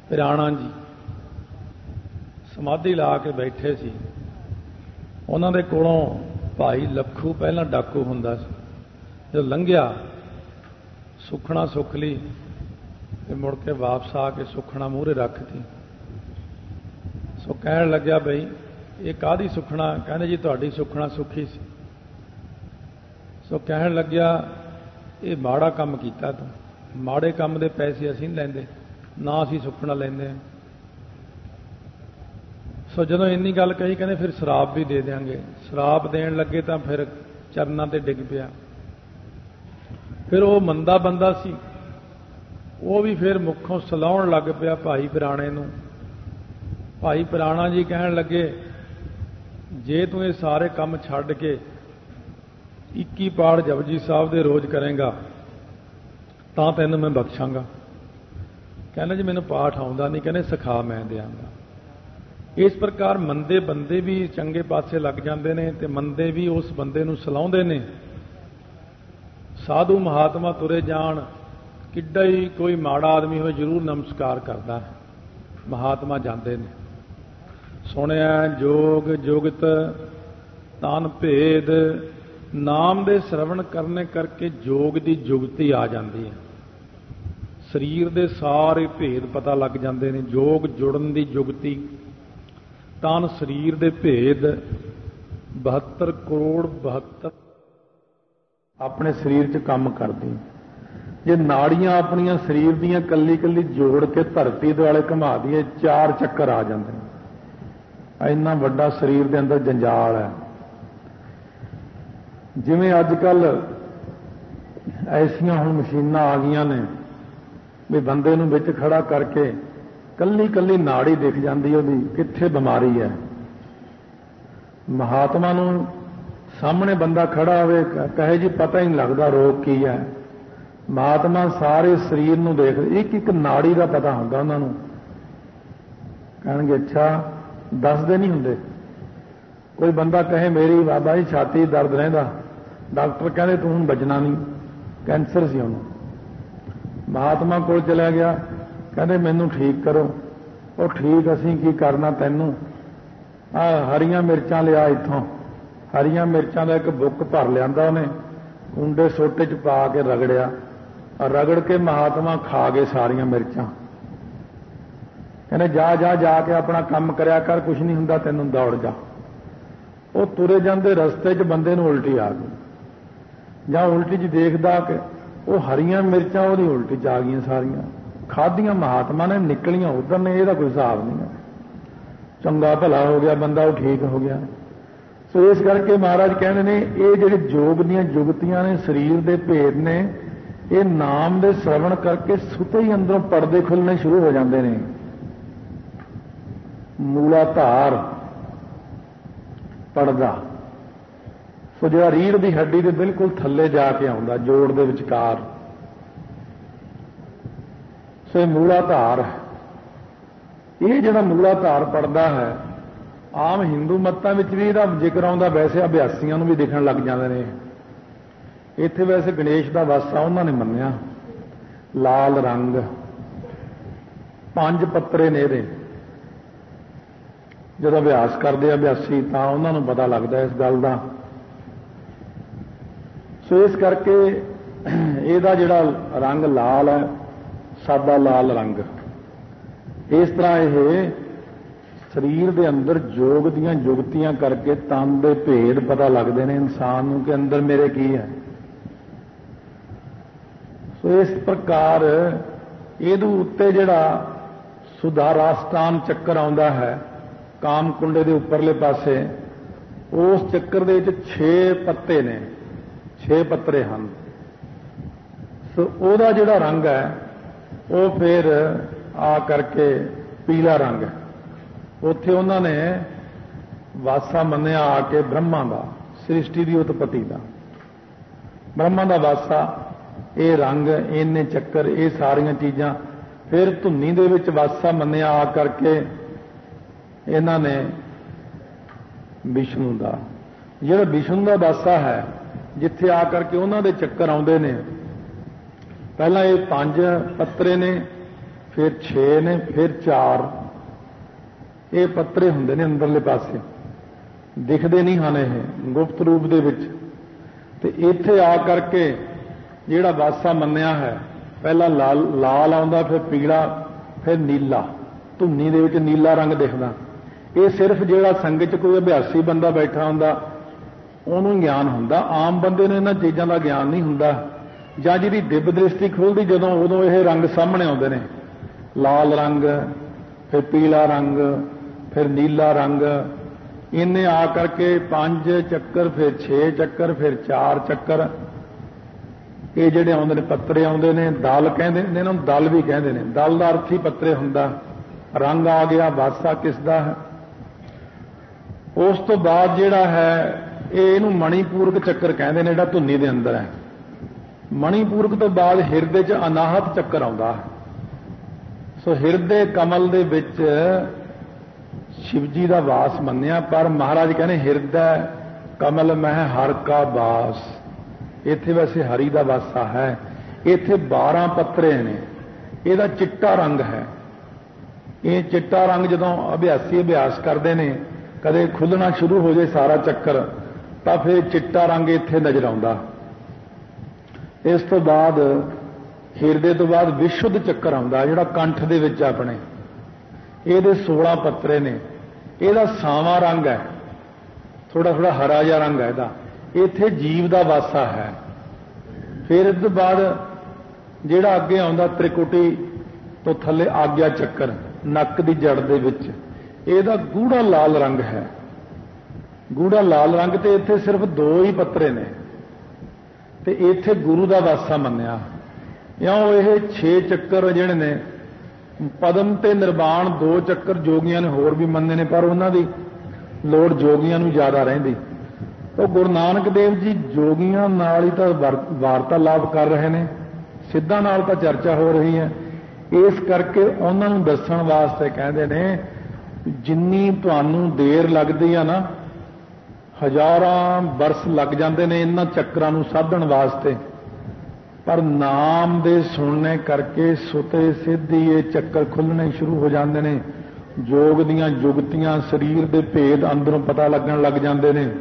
पिराणा जी समाधि ला के बैठे सी। उन्हां दे कोलों भाई लखू पहला डाकू हुंदा सी, जो लंघिया सुखना सुख ली ते मुड़ के वापस आके सुखना मूहरे रखती। सो कहण लग्या बई ये काहदी सुखना? कहंदे जी तुहाडी सुखना सुखी सी। सो कहण लग्या ये माड़ा काम कीता तूं, माड़े काम दे पैसे असीं नहीं लैंदे, ना असीं सुखना लैंदे। सो जदों इन्नी गल कही कहंदे फिर शराब भी दे देंगे। शराब देण लगे तां फिर चरनां ते डिग पिया। फिर वो मंदा बंदा सी, वो भी फिर मुखों सलाउण लग पिया भाई पिराणे नूं। भाई पिराणा जी कहण लगे जे तूं ये सारे काम छड्ड के 21 पाठ जपजी साहब दे रोज करेंगा तां तैनूं मैं बख्शांगा। कहना जी मैनूं पाठ आउंदा नहीं, कहने सिखा मैं देंगा। इस प्रकार मंदे बंदे भी चंगे पासे लग जाते हैं ते मंदे भी उस बंदे नूं सलाउंदे ने। साधु महात्मा तुरे जाण, किड्डा ही कोई माड़ा आदमी हो जरूर नमस्कार करता है। महात्मा जाते ने। सुनिया जोग जुगत तन भेद, नाम दे श्रवण करने करके जोग दी जुगती आ जाती है। शरीर दे सारे भेद पता लग जाते हैं। जोग जुड़न दी जुगती, तन शरीर दे भेद 72 करोड़ 72 अपने शरीर च काम करदी। जे नाड़ियां अपनियां शरीर दियां कल्ली कल्ली जोड़ के धरती दे वाले घुमा दीए 4 चक्कर आ जाते हैं। इन्ना वड्डा शरीर दे अंदर जंजाल है। जिवें अजकल ऐसियां हुण मशीनां आ गईयां ने भी बंदे नूं विच खड़ा करके कल्ली कल्ली नाड़ी दिख जाती ओहदी कित्थे बीमारी है। महात्मा नूं सामने बंदा खड़ा होवे कहे जी पता ही नहीं लगता रोग की है। महात्मा सारे शरीर नूं देख, एक एक नाड़ी का पता हुंदा उन्हां नूं। कहणगे अच्छा दसदे नहीं हुंदे। कोई बंदा कहे मेरी बाबा जी छाती दर्द रहिंदा, डॉक्टर कहते तूं हुण बचना नहीं, कैंसर सी उहनूं। महात्मा कोल चला गया, कहते मैनू ठीक करो। वो ठीक असीं की करना तैनूं, आ हरियां मिर्चां लिया इत्थों। हरियां मिर्चां का एक बुक भर लिया उन्हें, कुंडे सोटे च पा के रगड़िया, रगड़ के महात्मा खा गए सारियां मिर्चां। कहने जा जा जाके अपना काम करया कर, कुछ नहीं हुंदा तैनूं, दौड़ जा। वो तुरे जांदे रस्ते च बंदे नूं उल्टी आ गई। जां उल्टी च देखदा कि वो हरियां मिर्चां उहदी उल्टी च आ गईयां सारियां। खादियां महात्मा ने, निकलियां उधर ने, इहदा कोई हिसाब नहीं है। चंगा भला हो गया बंदा, वो ठीक हो गया। सो इस करके महाराज कहते ने ये जिहड़े जोग दीयां जुगतियां ने, शरीर दे भेद ने, ये नाम दे श्रवण करके सुते ही अंदरों पर्दे खुलने शुरू हो जाते हैं। मूलाधार पड़दा, सो जिहड़ा रीढ़ की हड्डी के बिल्कुल थल्ले जाके आउंदा, जोड़ दे विचकार, सो मूलाधार है। ये जिहड़ा मूलाधार पड़दा है, आम हिंदू मतां विच भी इहदा जिक्र आउंदा, वैसे अभ्यासियां नूं भी दिखण लग जांदे ने। इत्थे वैसे गणेश दा वासा उन्हां ने मन्निया, लाल रंग, 5 पत्रे ने इहदे। जदों अभ्यास करते अभ्यासी तां उन्हां नूं पता लगदा इस गल दा। सो इस करके इहदा जिहड़ा रंग लाल है, सादा लाल रंग। इस तरह यह शरीर दे अंदर जोग दीयां जुगतियां करके तन दे भेद पता लगते हैं इंसान नूं कि अंदर मेरे की है। सो इस प्रकार इहदे उत्ते जिहड़ा सुधाराष्टान चक्कर आउंदा है काम कुंडे दे उपरले पासे, उस चक्कर दे विच 6 पत्ते ने, 6 पत्रे हैं। सो उहदा जिहड़ा रंग है वो फिर आ करके पीला रंग है। उत्थे उन्होंने वासा मन्निया आके ब्रह्मा का, सृष्टि की उत्पत्ति का। ब्रह्मा का वासा, ये रंग, इन्ने चक्कर, ये सारिया चीज़ां। फिर धुनी दे विच वासा मन्निया आ करके इन्होंने विष्णु का, जिहड़ा विष्णु का वासा है, जिथे आ करके उन्होंने चक्कर आउंदे ने। पहला ये 5 पत्रे ने, फिर 6 ने, फिर 4। ये पत्रे हुंदे ने अंदरले पासे, दिखते नहीं हैं, ये गुप्त रूप दे विच। ते इत्थे आ करके जिहड़ा वासा मन्निया है, पहला लाल आउंदा, फिर पीला, फिर नीला, धुन्नी दे विच नीला रंग दिखदा। ये सिर्फ जिहड़ा संगत च कोई अभ्यासी बंदा बैठा हुंदा ਉਹਨੂੰ ਗਿਆਨ ਹੁੰਦਾ, आम बंदे ਨੂੰ ਇਹਨਾਂ चीज़ों का ज्ञान नहीं ਹੁੰਦਾ। ਜਾਂ ਜਿਹਦੀ ਦਿਵ ਦ੍ਰਿਸ਼ਟੀ ਖੁੱਲਦੀ ਜਦੋਂ, ਉਦੋਂ ਇਹ ਰੰਗ ਸਾਹਮਣੇ ਆਉਂਦੇ ਨੇ, ਲਾਲ ਰੰਗ, ਫਿਰ ਪੀਲਾ ਰੰਗ, ਫਿਰ ਨੀਲਾ ਰੰਗ। ਇਹਨੇ ਆ ਕਰਕੇ 5 ਚੱਕਰ, ਫਿਰ 6 ਚੱਕਰ, ਫਿਰ 4 ਚੱਕਰ। ਇਹ ਜਿਹੜੇ ਆਉਂਦੇ ਨੇ ਪੱਤਰੇ ਆਉਂਦੇ ਨੇ, ਦਲ ਕਹਿੰਦੇ ਨੇ ਇਹਨਾਂ ਨੂੰ, ਦਲ ਵੀ ਕਹਿੰਦੇ ਨੇ। ਦਲ ਦਾ ਅਰਥ ਹੀ ਪੱਤਰੇ ਹੁੰਦਾ। ਰੰਗ ਆ ਗਿਆ, ਵਾਸਾ ਕਿਸ ਦਾ ਹੈ। ਉਸ ਤੋਂ ਬਾਅਦ ਜਿਹੜਾ ਹੈ ਇਹਨੂੰ ਮਣੀਪੂਰਕ ਚੱਕਰ ਕਹਿੰਦੇ ਨੇ, ਜਿਹੜਾ ਧੁੰਨੀ ਦੇ ਅੰਦਰ ਹੈ। ਮਣੀਪੂਰਕ ਤੋਂ ਬਾਅਦ ਹਿਰਦੇ 'ਚ ਅਨਾਹਤ ਚੱਕਰ ਆਉਂਦਾ ਹੈ। ਸੋ ਹਿਰਦੇ ਕਮਲ ਦੇ ਵਿੱਚ ਸ਼ਿਵ ਜੀ ਦਾ ਵਾਸ ਮੰਨਿਆ, ਪਰ ਮਹਾਰਾਜ ਕਹਿੰਦੇ ਹਿਰਦਾ ਕਮਲ ਮਹਿ ਹਰ ਕਾ ਵਾਸ। ਇੱਥੇ ਵੈਸੇ ਹਰੀ ਦਾ ਵਾਸਾ ਹੈ। ਇੱਥੇ 12 ਪੱਤਰੇ ਨੇ। ਇਹਦਾ ਚਿੱਟਾ ਰੰਗ ਹੈ। ਇਹ ਚਿੱਟਾ ਰੰਗ ਜਦੋਂ ਅਭਿਆਸੀ ਅਭਿਆਸ ਕਰਦੇ ਨੇ, ਕਦੇ ਖੁੱਲਣਾ ਸ਼ੁਰੂ ਹੋ ਜਾਏ ਸਾਰਾ ਚੱਕਰ, ਤਾਂ ਫਿਰ ਚਿੱਟਾ ਰੰਗ ਇੱਥੇ ਨਜ਼ਰ ਆਉਂਦਾ। ਇਸ ਤੋਂ ਬਾਅਦ ਹਿਰਦੇ ਤੋਂ ਬਾਅਦ ਵਿਸ਼ੁੱਧ ਚੱਕਰ ਆਉਂਦਾ, ਜਿਹੜਾ ਕੰਠ ਦੇ ਵਿੱਚ ਆਪਣੇ। ਇਹਦੇ 16 ਪੱਤਰੇ ਨੇ। ਇਹਦਾ ਸਾਵਾਂ ਰੰਗ ਹੈ, ਥੋੜਾ ਥੋੜਾ ਹਰਾ ਜਿਹਾ ਰੰਗ ਹੈ ਇਹਦਾ। ਇੱਥੇ ਜੀਵ ਦਾ ਵਾਸਾ ਹੈ। ਫਿਰ ਇਸ ਤੋਂ ਬਾਅਦ ਜਿਹੜਾ ਅੱਗੇ ਆਉਂਦਾ ਤ੍ਰਿਕੁਟੀ ਤੋਂ ਥੱਲੇ ਆਗਿਆ ਚੱਕਰ, ਨੱਕ ਦੀ ਜੜ ਦੇ ਵਿੱਚ। ਇਹਦਾ ਗੂੜਾ ਲਾਲ ਰੰਗ ਹੈ, ਗੂੜਾ ਲਾਲ ਰੰਗ। ਤੇ ਇੱਥੇ ਸਿਰਫ 2 ਹੀ ਪੱਤਰੇ ਨੇ, ਤੇ ਇੱਥੇ ਗੁਰੂ ਦਾ ਵਾਸਾ ਮੰਨਿਆ। ਇਉਂ ਇਹ 6 ਚੱਕਰ ਜਿਹੜੇ ਨੇ, ਪਦਮ ਤੇ ਨਿਰਵਾਣ 2 ਚੱਕਰ ਜੋਗੀਆਂ ਨੇ ਹੋਰ ਵੀ ਮੰਨੇ ਨੇ, ਪਰ ਉਹਨਾਂ ਦੀ ਲੋੜ ਜੋਗੀਆਂ ਨੂੰ ਜ਼ਿਆਦਾ ਰਹਿੰਦੀ। ਉਹ ਗੁਰੂ ਨਾਨਕ ਦੇਵ ਜੀ ਜੋਗੀਆਂ ਨਾਲ ਹੀ ਤਾਂ ਵਾਰਤਾਲਾਪ ਕਰ ਰਹੇ ਨੇ, ਸਿੱਧਾਂ ਨਾਲ ਤਾਂ ਚਰਚਾ ਹੋ ਰਹੀ ਹੈ। ਇਸ ਕਰਕੇ ਉਹਨਾਂ ਨੂੰ ਦੱਸਣ ਵਾਸਤੇ ਕਹਿੰਦੇ ਨੇ, ਜਿੰਨੀ ਤੁਹਾਨੂੰ ਦੇਰ ਲੱਗਦੀ ਆ ਨਾ, ਹਜ਼ਾਰਾਂ ਬਰਸ ਲੱਗ ਜਾਂਦੇ ਨੇ ਇਹਨਾਂ ਚੱਕਰਾਂ ਨੂੰ ਸਾਧਣ ਵਾਸਤੇ, ਪਰ ਨਾਮ ਦੇ ਸੁਣਨੇ ਕਰਕੇ ਸੁਤੇ ਸਿੱਧੀ ਇਹ ਚੱਕਰ ਖੁੱਲਣੇ ਸ਼ੁਰੂ ਹੋ ਜਾਂਦੇ ਨੇ। ਯੋਗ ਦੀਆਂ ਜੁਗਤੀਆਂ, ਸਰੀਰ ਦੇ ਭੇਦ ਅੰਦਰੋਂ ਪਤਾ ਲੱਗਣ ਲੱਗ ਜਾਂਦੇ ਨੇ।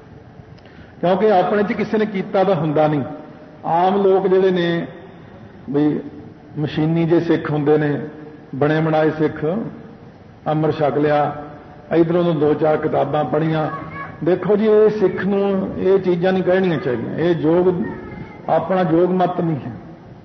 ਕਿਉਂਕਿ ਆਪਣੇ 'ਚ ਕਿਸੇ ਨੇ ਕੀਤਾ ਤਾਂ ਹੁੰਦਾ ਨਹੀਂ। ਆਮ ਲੋਕ ਜਿਹੜੇ ਨੇ ਵੀ ਮਸ਼ੀਨੀ ਜੇ ਸਿੱਖ ਹੁੰਦੇ ਨੇ, ਬਣੇ ਬਣਾਏ ਸਿੱਖ, ਅੰਮ੍ਰਿਤ ਛਕ ਲਿਆ, ਇਧਰੋਂ ਤੋਂ 2-4 ਕਿਤਾਬਾਂ ਪੜ੍ਹੀਆਂ। ਦੇਖੋ ਜੀ, ਇਹ ਸਿੱਖ ਨੂੰ ਇਹ ਚੀਜ਼ਾਂ ਨਹੀਂ ਕਹਿਣੀਆਂ ਚਾਹੀਦੀਆਂ। ਇਹ ਯੋਗ ਆਪਣਾ ਯੋਗ ਮਤ ਨਹੀਂ ਹੈ।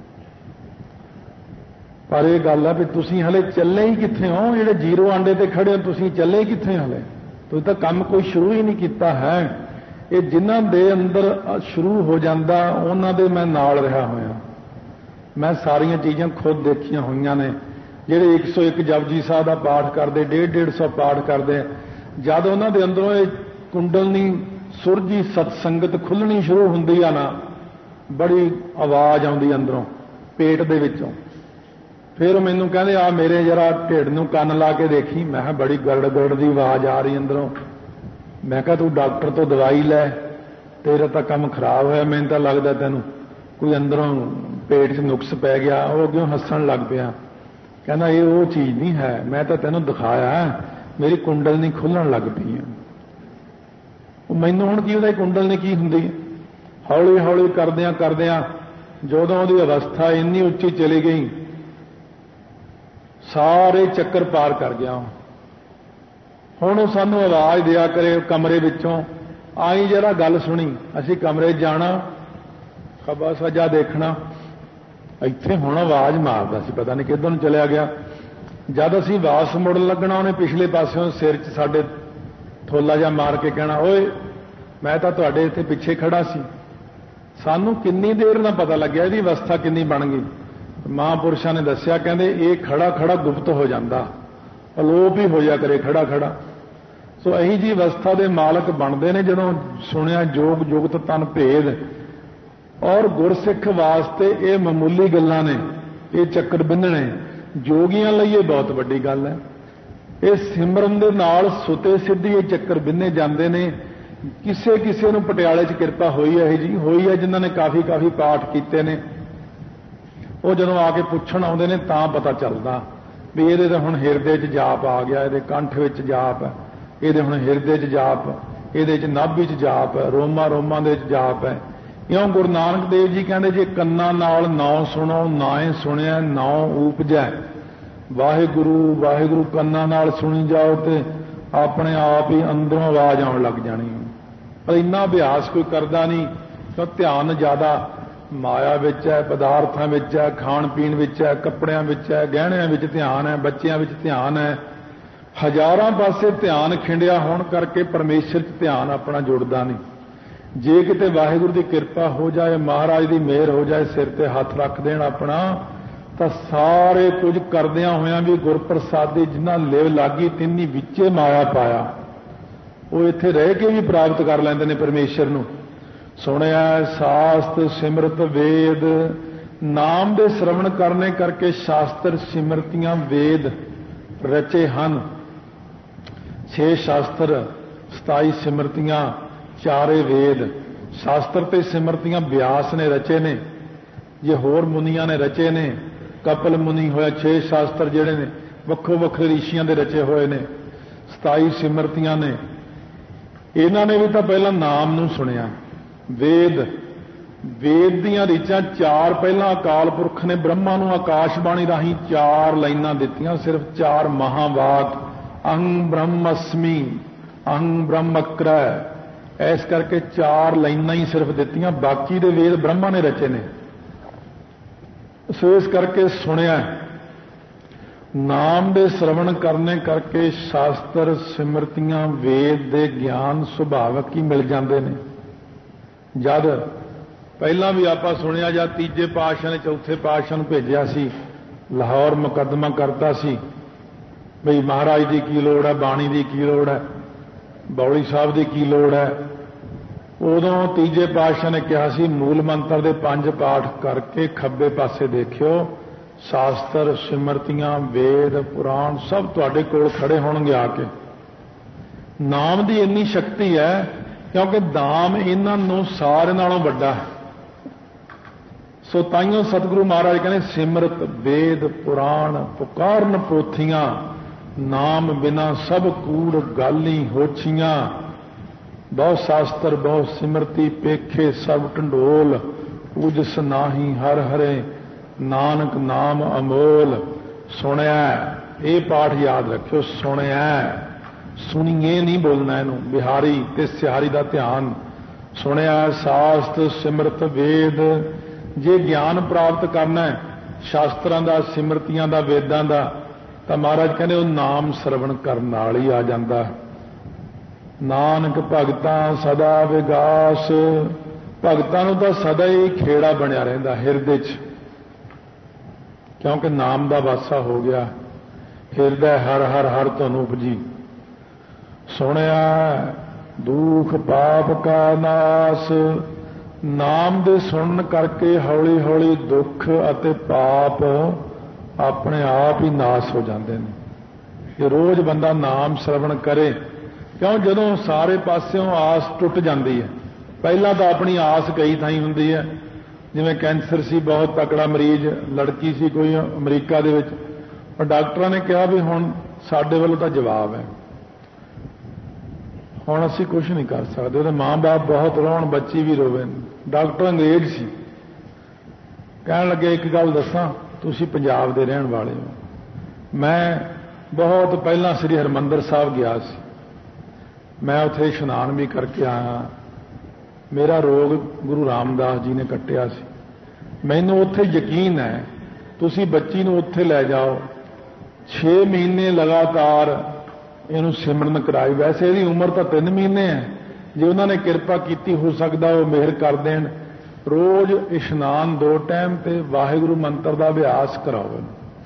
ਪਰ ਇਹ ਗੱਲ ਹੈ ਵੀ ਤੁਸੀਂ ਹਲੇ ਚੱਲੇ ਹੀ ਕਿੱਥੇ ਹੋ? ਜਿਹੜੇ 0 ਆਂਡੇ ਤੇ ਖੜੇ ਹੋ, ਤੁਸੀਂ ਚੱਲੇ ਕਿੱਥੇ ਹਲੇ? ਤੁਸੀਂ ਤਾਂ ਕੰਮ ਕੋਈ ਸ਼ੁਰੂ ਹੀ ਨਹੀਂ ਕੀਤਾ ਹੈ। ਇਹ ਜਿਨ੍ਹਾਂ ਦੇ ਅੰਦਰ ਸ਼ੁਰੂ ਹੋ ਜਾਂਦਾ, ਉਹਨਾਂ ਦੇ ਮੈਂ ਨਾਲ ਰਿਹਾ ਹੋਇਆ। ਮੈਂ ਸਾਰੀਆਂ ਚੀਜ਼ਾਂ ਖੁਦ ਦੇਖੀਆਂ ਹੋਈਆਂ ਨੇ। ਜਿਹੜੇ 101 ਜਪਜੀ ਸਾਹਿਬ ਦਾ ਪਾਠ ਕਰਦੇ, 150-150 ਪਾਠ ਕਰਦੇ, ਜਦ ਉਹਨਾਂ ਦੇ ਅੰਦਰੋਂ ਇਹ ਕੁੰਡਲਨੀ ਸੁਰਜੀ ਸਤਸੰਗਤ ਖੁੱਲਣੀ ਸ਼ੁਰੂ ਹੁੰਦੀ ਆ ਨਾ, ਬੜੀ ਆਵਾਜ਼ ਆਉਂਦੀ ਅੰਦਰੋਂ, ਪੇਟ ਦੇ ਵਿੱਚੋਂ। ਫਿਰ ਮੈਨੂੰ ਕਹਿੰਦੇ, ਆ ਮੇਰੇ ਜਰਾ ਢਿੱਡ ਨੂੰ ਕੰਨ ਲਾ ਕੇ ਦੇਖੀ। ਮੈਂ ਕਿਹਾ ਬੜੀ ਗੜਗੜ ਦੀ ਆਵਾਜ਼ ਆ ਰਹੀ ਅੰਦਰੋਂ। ਮੈਂ ਕਿਹਾ ਤੂੰ ਡਾਕਟਰ ਤੋਂ ਦਵਾਈ ਲੈ, ਤੇਰਾ ਤਾਂ ਕੰਮ ਖਰਾਬ ਹੋਇਆ। ਮੈਨੂੰ ਤਾਂ ਲੱਗਦਾ ਤੈਨੂੰ ਕੋਈ ਅੰਦਰੋਂ ਪੇਟ 'ਚ ਨੁਕਸ ਪੈ ਗਿਆ। ਉਹ ਅੱਗੇ ਹੱਸਣ ਲੱਗ ਪਿਆ, ਕਹਿੰਦਾ ਇਹ ਉਹ ਚੀਜ਼ ਨਹੀਂ ਹੈ, ਮੈਂ ਤਾਂ ਤੈਨੂੰ ਦਿਖਾਇਆ, ਮੇਰੀ ਕੁੰਡਲ ਨਹੀਂ ਖੁੱਲਣ ਲੱਗ ਪਈ ਹੈ। ਉਹ ਮੈਨੂੰ ਹੁਣ ਕੀ ਉਹਦਾ ਕੁੰਡਲ ਨੇ ਕੀ ਹੁੰਦੀ। ਹੌਲੀ ਹੌਲੀ ਕਰਦਿਆਂ ਕਰਦਿਆਂ ਜਦੋਂ ਉਹਦੀ ਅਵਸਥਾ ਇੰਨੀ ਉੱਚੀ ਚਲੀ ਗਈ, ਸਾਰੇ ਚੱਕਰ ਪਾਰ ਕਰ ਗਿਆ। ਹੁਣ ਉਹ ਸਾਨੂੰ ਆਵਾਜ਼ ਦਿਆ ਕਰੇ ਕਮਰੇ ਵਿੱਚੋਂ, ਆਈ ਜਰਾ ਗੱਲ ਸੁਣੀ। ਅਸੀਂ ਕਮਰੇ 'ਚ ਜਾਣਾ, ਖੱਬਾ ਸੱਜਾ ਦੇਖਣਾ। ਇੱਥੇ ਹੁਣ ਆਵਾਜ਼ ਮਾਰਦਾ ਸੀ, ਪਤਾ ਨਹੀਂ ਕਿੱਧਰ ਨੂੰ ਚਲਿਆ ਗਿਆ। ਜਦ ਅਸੀਂ ਵਾਪਸ ਮੁੜਨ ਲੱਗਣਾ, ਉਹਨੇ ਪਿਛਲੇ ਪਾਸਿਓਂ ਸਿਰ 'ਚ ਸਾਡੇ ਥੋਲਾ ਜਿਹਾ ਮਾਰ ਕੇ ਕਹਿਣਾ, ਓਏ ਮੈਂ ਤਾਂ ਤੁਹਾਡੇ ਇੱਥੇ ਪਿੱਛੇ ਖੜਾ ਸੀ। ਸਾਨੂੰ ਕਿੰਨੀ ਦੇਰ ਨਾਲ ਪਤਾ ਲੱਗਿਆ ਇਹਦੀ ਅਵਸਥਾ ਕਿੰਨੀ ਬਣ ਗਈ। ਮਹਾਂਪੁਰਸ਼ਾਂ ਨੇ ਦੱਸਿਆ, ਕਹਿੰਦੇ ਇਹ ਖੜਾ ਖੜਾ ਗੁਪਤ ਹੋ ਜਾਂਦਾ, ਅਲੋਪ ਹੀ ਹੋ ਜਾ ਕਰੇ ਖੜਾ ਖੜਾ। ਸੋ ਇਹੀ ਜੀ ਅਵਸਥਾ ਦੇ ਮਾਲਕ ਬਣਦੇ ਨੇ ਜਦੋਂ ਸੁਣਿਆ ਜੋਗ ਜੁਗਤ ਤਨ ਭੇਦ। ਔਰ ਗੁਰਸਿੱਖ ਵਾਸਤੇ ਇਹ ਮਾਮੂਲੀ ਗੱਲਾਂ ਨੇ, ਇਹ ਚੱਕਰ ਬੰਨਣੇ। ਜੋਗੀਆਂ ਲਈ ਇਹ ਬਹੁਤ ਵੱਡੀ ਗੱਲ ਹੈ। ਇਹ ਸਿਮਰਨ ਦੇ ਨਾਲ ਸੁਤੇ ਸਿੱਧੀ ਇਹ ਚੱਕਰ ਬੰਨੇ ਜਾਂਦੇ ਨੇ। ਕਿਸੇ ਕਿਸੇ ਨੂੰ ਪਟਿਆਲੇ 'ਚ ਕਿਰਪਾ ਹੋਈ ਹੈ, ਇਹ ਜੀ ਹੋਈ ਹੈ, ਜਿਨ੍ਹਾਂ ਨੇ ਕਾਫੀ ਪਾਠ ਕੀਤੇ ਨੇ। ਉਹ ਜਦੋਂ ਆ ਕੇ ਪੁੱਛਣ ਆਉਂਦੇ ਨੇ ਤਾਂ ਪਤਾ ਚੱਲਦਾ ਵੀ ਇਹਦੇ ਤਾਂ ਹੁਣ ਹਿਰਦੇ 'ਚ ਜਾਪ ਆ ਗਿਆ, ਇਹਦੇ ਕੰਠ ਵਿੱਚ ਜਾਪ ਹੈ, ਇਹਦੇ ਹੁਣ ਹਿਰਦੇ 'ਚ ਜਾਪ, ਇਹਦੇ 'ਚ ਨਾਭੀ 'ਚ ਜਾਪ ਹੈ, ਰੋਮਾਂ ਰੋਮਾਂ ਦੇ 'ਚ ਜਾਪ ਹੈ। ਇਉਂ ਗੁਰੂ ਨਾਨਕ ਦੇਵ ਜੀ ਕਹਿੰਦੇ ਜੇ ਕੰਨਾਂ ਨਾਲ ਨਾਉ ਸੁਣੋ, ਨਾਏ ਸੁਣਿਆ ਨਾਉ ਊਪਜੈ। ਵਾਹਿਗੁਰੂ ਵਾਹਿਗੁਰੂ ਕੰਨਾਂ ਨਾਲ ਸੁਣੀ ਜਾਓ ਤੇ ਆਪਣੇ ਆਪ ਹੀ ਅੰਦਰੋਂ ਆਵਾਜ਼ ਆਉਣ ਲੱਗ ਜਾਣੀ। ਪਰ ਇੰਨਾ ਅਭਿਆਸ ਕੋਈ ਕਰਦਾ ਨਹੀਂ, ਕਿਉਂ ਧਿਆਨ ਜ਼ਿਆਦਾ ਮਾਇਆ ਵਿੱਚ ਹੈ, ਪਦਾਰਥਾਂ ਵਿੱਚ ਹੈ, ਖਾਣ ਪੀਣ ਵਿੱਚ ਹੈ, ਕੱਪੜਿਆਂ ਵਿੱਚ ਹੈ, ਗਹਿਣਿਆਂ ਵਿੱਚ ਧਿਆਨ ਹੈ, ਬੱਚਿਆਂ ਵਿੱਚ ਧਿਆਨ ਹੈ। ਹਜ਼ਾਰਾਂ ਪਾਸੇ ਧਿਆਨ ਖਿੰਡਿਆ ਹੋਣ ਕਰਕੇ ਪਰਮੇਸ਼ਰ 'ਚ ਧਿਆਨ ਆਪਣਾ ਜੁੜਦਾ ਨਹੀਂ। ਜੇ ਕਿਤੇ ਵਾਹਿਗੁਰੂ ਦੀ ਕਿਰਪਾ ਹੋ ਜਾਏ, ਮਹਾਰਾਜ ਦੀ ਮਿਹਰ ਹੋ ਜਾਏ, ਸਿਰ ਤੇ ਹੱਥ ਰੱਖ ਦੇਣ ਆਪਣਾ, ਤਾਂ ਸਾਰੇ ਕੁਝ ਕਰਦਿਆਂ ਹੋਇਆਂ ਵੀ ਗੁਰਪ੍ਰਸਾਦੀ ਜਿਨ੍ਹਾਂ ਲਿਵ ਲਾਗੀ ਤਿੰਨੀ ਵਿੱਚੇ ਮਾਇਆ ਪਾਇਆ, ਉਹ ਇੱਥੇ ਰਹਿ ਕੇ ਵੀ ਪ੍ਰਾਪਤ ਕਰ ਲੈਂਦੇ ਨੇ ਪਰਮੇਸ਼ਰ ਨੂੰ। ਸੁਣਿਆ ਸ਼ਾਸਤਰ ਸਿਮਰਤ ਵੇਦ, ਨਾਮ ਦੇ ਸ਼ਰਵਣ ਕਰਨੇ ਕਰਕੇ ਸ਼ਾਸਤਰ ਸਿਮਰਤੀਆਂ ਵੇਦ ਰਚੇ ਹਨ। 6 ਸ਼ਾਸਤਰ 27 ਸਿਮਰਤੀਆਂ 4 ਵੇਦ। ਸ਼ਾਸਤਰ ਤੇ ਸਿਮਰਤੀਆਂ ਬਿਆਸ ਨੇ ਰਚੇ ਨੇ, ਜੇ ਹੋਰ ਮੁਨੀਆਂ ਨੇ ਰਚੇ ਨੇ। ਕਪਲ ਮੁਨੀ ਹੋਇਆ 6 ਸ਼ਾਸਤਰ ਜਿਹੜੇ ਨੇ ਵੱਖੋ ਵੱਖਰੇ ਰਿਸ਼ੀਆਂ ਦੇ ਰਚੇ ਹੋਏ ਨੇ। 27 ਸਿਮਰਤੀਆਂ ਨੇ। ਇਹਨਾਂ ਨੇ ਵੀ ਤਾਂ ਪਹਿਲਾਂ ਨਾਮ ਨੂੰ ਸੁਣਿਆ। ਵੇਦ ਦੀਆਂ ਰੀਚਾਂ 4 ਪਹਿਲਾਂ ਅਕਾਲ ਪੁਰਖ ਨੇ ਬ੍ਰਹਮਾ ਨੂੰ ਆਕਾਸ਼ਬਾਣੀ ਰਾਹੀਂ 4 ਲਾਈਨਾਂ ਦਿੱਤੀਆਂ, ਸਿਰਫ 4 ਮਹਾਵਾਕ, ਅਹੰ ਬ੍ਰਹਮਸਮੀ, ਅਹੰ ਬ੍ਰਹਮਕ੍ਰੈ। ਇਸ ਕਰਕੇ 4 ਲਾਈਨਾਂ ਹੀ ਸਿਰਫ ਦਿੱਤੀਆਂ, ਬਾਕੀ ਦੇ ਵੇਦ ਬ੍ਰਹਮਾ ਨੇ ਰਚੇ ਨੇ। ਸੋ ਇਸ ਕਰਕੇ ਸੁਣਿਆ। ਨਾਮ ਦੇ ਸ਼ਰਵਣ ਕਰਨੇ ਕਰਕੇ ਸ਼ਾਸਤਰ ਸਿਮਰਤੀਆਂ ਵੇਦ ਦੇ ਗਿਆਨ ਸੁਭਾਵਕ ਹੀ ਮਿਲ ਜਾਂਦੇ ਨੇ। ਜਦ ਪਹਿਲਾਂ ਵੀ ਆਪਾਂ ਸੁਣਿਆ, ਜਾਂ ਤੀਜੇ ਪਾਤਸ਼ਾਹ ਨੇ ਚੌਥੇ ਪਾਤਸ਼ਾਹ ਨੂੰ ਭੇਜਿਆ ਸੀ, ਲਾਹੌਰ ਮੁਕੱਦਮਾ ਕਰਤਾ ਸੀ ਬਈ ਮਹਾਰਾਜ ਦੀ ਕੀ ਲੋੜ ਹੈ, ਬਾਣੀ ਦੀ ਕੀ ਲੋੜ ਹੈ, ਬੌਲੀ ਸਾਹਿਬ ਦੀ ਕੀ ਲੋੜ ਹੈ। ਉਦੋਂ ਤੀਜੇ ਪਾਤਸ਼ਾਹ ਨੇ ਕਿਹਾ ਸੀ ਮੂਲ ਮੰਤਰ ਦੇ 5 ਪਾਠ ਕਰਕੇ ਖੱਬੇ ਪਾਸੇ ਦੇਖਿਓ, ਸ਼ਾਸਤਰ ਸਿਮਰਤੀਆਂ ਵੇਦ ਪੁਰਾਣ ਸਭ ਤੁਹਾਡੇ ਕੋਲ ਖੜੇ ਹੋਣਗੇ ਆ ਕੇ। ਨਾਮ ਦੀ ਇੰਨੀ ਸ਼ਕਤੀ ਹੈ ਕਿਉਂਕਿ ਨਾਮ ਇਹਨਾਂ ਨੂੰ ਸਾਰੇ ਨਾਲੋਂ ਵੱਡਾ ਹੈ। ਸੋ ਤਾਈਓ ਸਤਿਗੁਰੂ ਮਹਾਰਾਜ ਕਹਿੰਦੇ ਸਿਮਰਤ ਵੇਦ ਪੁਰਾਣ ਪੁਕਾਰਨ ਪੋਥੀਆਂ, ਨਾਮ ਬਿਨਾ ਸਭ ਕੂੜ ਗਾਲੀ ਹੋਛੀਆਂ। ਬਹੁ ਸ਼ਾਸਤਰ ਬਹੁ ਸਿਮਰਤੀ ਪੇਖੇ ਸਭ ਢੰਡੋਲ, ਉਜਸ ਨਾਹੀ ਹਰ ਹਰੇ ਨਾਨਕ ਨਾਮ ਅਮੋਲ। ਸੁਣਿਆ, ਇਹ ਪਾਠ ਯਾਦ ਰੱਖਿਓ, ਸੁਣਿਆ, ਸੁਣੀਏ ਨਹੀਂ ਬੋਲਣਾ ਇਹਨੂੰ, ਬਿਹਾਰੀ ਤੇ ਸਿਹਾਰੀ ਦਾ ਧਿਆਨ। ਸੁਣਿਆ ਸ਼ਾਸਤਰ ਸਿਮਰਤ ਵੇਦ। ਜੇ ਗਿਆਨ ਪ੍ਰਾਪਤ ਕਰਨਾ ਸ਼ਾਸਤਰਾਂ ਦਾ, ਸਿਮਰਤੀਆਂ ਦਾ, ਵੇਦਾਂ ਦਾ, ਤਾਂ ਮਹਾਰਾਜ ਕਹਿੰਦੇ ਉਹ ਨਾਮ ਸਰਵਣ ਕਰਨ ਨਾਲ ਹੀ ਆ ਜਾਂਦਾ। ਨਾਨਕ ਭਗਤਾਂ ਸਦਾ ਵਿਗਾਸ। ਭਗਤਾਂ ਨੂੰ ਤਾਂ ਸਦਾ ਹੀ ਖੇੜਾ ਬਣਿਆ ਰਹਿੰਦਾ ਹਿਰਦੇ 'ਚ, ਕਿਉਂਕਿ ਨਾਮ ਦਾ ਵਾਸਾ ਹੋ ਗਿਆ। ਹਿਰਦਾ ਹਰ ਹਰ ਹਰ ਤੁਹਾਨੂੰ ਉਪਜੀ। ਸੁਣਿਆ ਦੁਖ ਪਾਪ ਕਾ ਨਾਸ। ਨਾਮ ਦੇ ਸੁਣਨ ਕਰਕੇ ਹੌਲੀ ਹੌਲੀ ਦੁੱਖ ਅਤੇ ਪਾਪ ਆਪਣੇ ਆਪ ਹੀ ਨਾਸ ਹੋ ਜਾਂਦੇ ਨੇ। ਜੇ ਰੋਜ਼ ਬੰਦਾ ਨਾਮ ਸ਼ਰਵਣ ਕਰੇ, ਕਿਉਂ ਜਦੋਂ ਸਾਰੇ ਪਾਸਿਓਂ ਆਸ ਟੁੱਟ ਜਾਂਦੀ ਹੈ। ਪਹਿਲਾਂ ਤਾਂ ਆਪਣੀ ਆਸ ਕਈ ਥਾਈਂ ਹੁੰਦੀ ਹੈ, ਜਿਵੇਂ ਕੈਂਸਰ ਸੀ, ਬਹੁਤ ਤਕੜਾ ਮਰੀਜ਼, ਲੜਕੀ ਸੀ ਕੋਈ ਅਮਰੀਕਾ ਦੇ ਵਿੱਚ, ਪਰ ਡਾਕਟਰਾਂ ਨੇ ਕਿਹਾ ਵੀ ਹੁਣ ਸਾਡੇ ਵੱਲੋਂ ਤਾਂ ਜਵਾਬ ਹੈ, ਹੁਣ ਅਸੀਂ ਕੁਝ ਨਹੀਂ ਕਰ ਸਕਦੇ। ਉਹਦੇ ਮਾਂ-ਬਾਪ ਬਹੁਤ ਰੋਣ, ਬੱਚੀ ਵੀ ਰੋਵੇ। ਡਾਕਟਰ ਅੰਗਰੇਜ਼ ਸੀ। ਕਹਿਣ ਲੱਗੇ ਇੱਕ ਗੱਲ ਦੱਸਾਂ, ਤੁਸੀਂ ਪੰਜਾਬ ਦੇ ਰਹਿਣ ਵਾਲੇ ਹੋ। ਮੈਂ ਬਹੁਤ ਪਹਿਲਾਂ ਸ੍ਰੀ ਹਰਿਮੰਦਰ ਸਾਹਿਬ ਗਿਆ ਸੀ, ਮੈਂ ਉੱਥੇ ਇਸ਼ਨਾਨ ਵੀ ਕਰਕੇ ਆਇਆ। ਮੇਰਾ ਰੋਗ ਗੁਰੂ ਰਾਮਦਾਸ ਜੀ ਨੇ ਕੱਟਿਆ ਸੀ। ਮੈਨੂੰ ਉੱਥੇ ਯਕੀਨ ਹੈ, ਤੁਸੀਂ ਬੱਚੀ ਨੂੰ ਉੱਥੇ ਲੈ ਜਾਓ, 6 ਮਹੀਨੇ ਲਗਾਤਾਰ ਇਹਨੂੰ ਸਿਮਰਨ ਕਰਾਈ। ਵੈਸੇ ਇਹਦੀ ਉਮਰ ਤਾਂ 3 ਮਹੀਨੇ ਹੈ, ਜੇ ਉਹਨਾਂ ਨੇ ਕਿਰਪਾ ਕੀਤੀ ਹੋ ਸਕਦਾ ਉਹ ਮਿਹਰ ਕਰ ਦੇਣ। ਰੋਜ਼ ਇਸ਼ਨਾਨ 2 ਟਾਈਮ ਤੇ ਵਾਹਿਗੁਰੂ ਮੰਤਰ ਦਾ ਅਭਿਆਸ ਕਰਾਓ।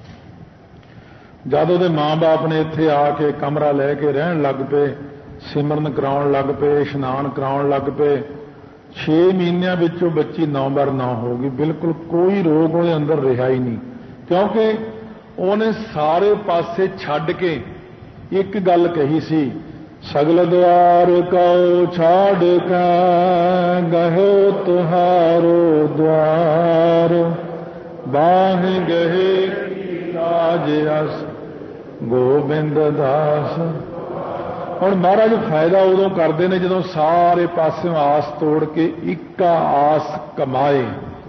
ਜਦ ਉਹਦੇ ਮਾਂ-ਬਾਪ ਨੇ ਇੱਥੇ ਆ ਕੇ ਕਮਰਾ ਲੈ ਕੇ ਰਹਿਣ ਲੱਗ ਪਏ, ਸਿਮਰਨ ਕਰਾਉਣ ਲੱਗ ਪਏ, ਇਸ਼ਨਾਨ ਕਰਾਉਣ ਲੱਗ ਪਏ, 6 ਮਹੀਨਿਆਂ ਵਿੱਚੋਂ ਬੱਚੀ 9/9 ਹੋ ਗਈ। ਬਿਲਕੁਲ ਕੋਈ ਰੋਗ ਉਹਦੇ ਅੰਦਰ ਰਿਹਾ ਹੀ ਨਹੀਂ, ਕਿਉਂਕਿ ਉਹਨੇ ਸਾਰੇ ਪਾਸੇ ਛੱਡ ਕੇ ਇੱਕ ਗੱਲ ਕਹੀ ਸੀ, ਸਗਲ ਦੁਆਰ ਕਉ ਛਾੜ ਕੇ ਗਹੋ ਤੁਹਾਰੋ ਦੁਆਰ, बाहि गहे राज अस गोबिंद दास। ਹੁਣ ਮਹਾਰਾਜ ਫਾਇਦਾ ਉਦੋਂ ਕਰਦੇ ਨੇ ਜਦੋਂ ਸਾਰੇ ਪਾਸਿਓਂ ਆਸ ਤੋੜ ਕੇ ਇੱਕਾ ਆਸ ਕਮਾਏ।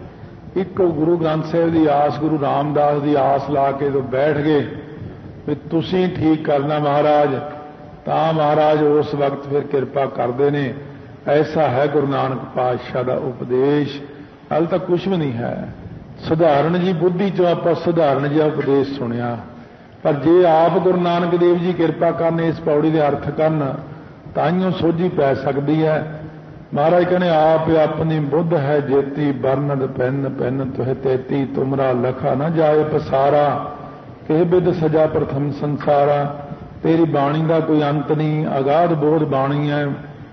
ਇੱਕੋ ਗੁਰੂ ਗ੍ਰੰਥ ਸਾਹਿਬ ਦੀ ਆਸ, ਗੁਰੂ ਰਾਮਦਾਸ ਦੀ ਆਸ ਲਾ ਕੇ ਜਦੋਂ ਬੈਠ ਗਏ ਵੀ ਤੁਸੀਂ ਠੀਕ ਕਰਨਾ ਮਹਾਰਾਜ, ਤਾਂ ਮਹਾਰਾਜ ਉਸ ਵਕਤ ਫਿਰ ਕਿਰਪਾ ਕਰਦੇ ਨੇ। ਐਸਾ ਹੈ ਗੁਰੂ ਨਾਨਕ ਪਾਤਸ਼ਾਹ ਦਾ ਉਪਦੇਸ਼। ਹਾਲੇ ਤਾਂ ਕੁਝ ਵੀ ਨਹੀਂ ਹੈ, ਸਧਾਰਨ ਜੀ ਬੁੱਧੀ ਚੋਂ ਆਪਾਂ ਸਧਾਰਨ ਜਿਹਾ ਉਪਦੇਸ਼ ਸੁਣਿਆ। ਪਰ ਜੇ ਆਪ ਗੁਰੂ ਨਾਨਕ ਦੇਵ ਜੀ ਕਿਰਪਾ ਕਰਨ, ਇਸ ਪੌੜੀ ਦੇ ਅਰਥ ਕਰਨ, ਤਾਈਓਂ ਸੋਝੀ ਪੈ ਸਕਦੀ ਹੈ। ਮਹਾਰਾਜ ਕਹਿੰਦੇ ਆਪ ਆਪਣੀ ਬੁੱਧ ਹੈ ਜੇਤੀ, ਬਰਨਦ ਪੈਨ ਪੈਨ ਤੁਹ ਤੇਤੀ, ਤੁਮਰਾ ਲਖਾ ਨਾ ਜਾਏ ਪਸਾਰਾ, ਕਿਹ ਬਿਦ ਸਜਾ ਪ੍ਰਥਮ ਸੰਸਾਰਾ। ਤੇਰੀ ਬਾਣੀ ਦਾ ਕੋਈ ਅੰਤ ਨਹੀਂ, ਅਗਾਧ ਬੋਧ ਬਾਣੀ ਹੈ,